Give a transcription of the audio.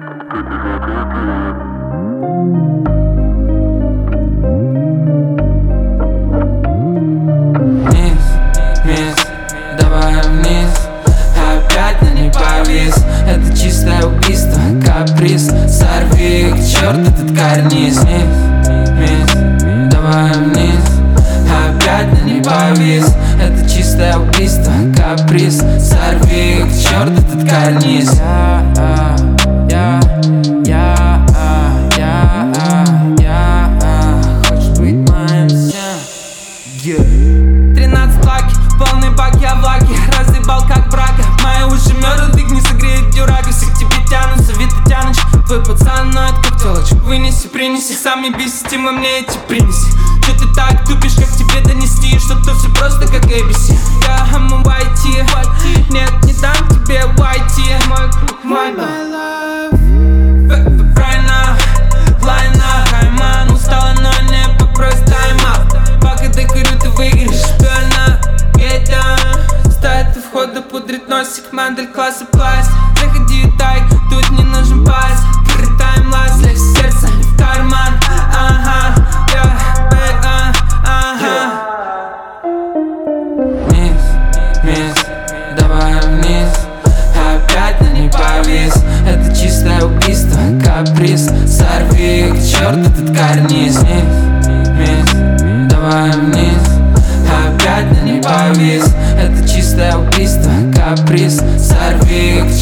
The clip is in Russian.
Вниз, вниз, давай вниз. Опять на ней повис. Это чистое убийство, каприз. Сорви к черту этот карниз. Вниз, вниз, давай вниз. Опять на ней повис. Это чистое убийство, каприз. Сорви к черту этот карниз. Хочешь быть моим всем? 13 лаки, полный бак, я в лаке. Разъебал как брака. Мои уши мёртвы, их не согреет дюрага. Все к тебе тянутся, вид ты тянешь. Твой пацан ноет как телочек. Вынеси, принеси, сами бесите, мне эти принеси. Че ты так тупишь, как тебе донести? Что тут все просто как ABC. Я хаму YT. Нет, не дам тебе YT. Мой круг, мой love. Правильно, лайна, Райман. Устала, но не попрось тайм-аут. Пока докурю, ты выиграешь, больно. Стоит у входа, пудрит носик, мандель класса пласт. Заходи и тайк, тут не нужен пас. Таймлайс, лезь в сердце, не в карман. Ага, ага. Вниз, вниз, давай вниз. Опять на ней повис. Это чистое убийство, каприз. Сорви к черту этот карниз. Вниз, вниз, давай вниз. Опять на ней повис. Это чистое убийство, каприз. Сорви к